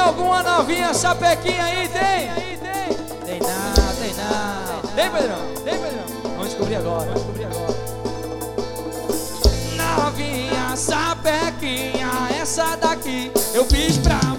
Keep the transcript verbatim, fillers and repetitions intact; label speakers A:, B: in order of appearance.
A: alguma novinha sapequinha aí? Tem? Tem não, tem não. Tem, Pedrão? Tem, Pedrão? Vamos descobrir agora, vamos descobrir agora. Novinha sapequinha, essa daqui eu fiz pra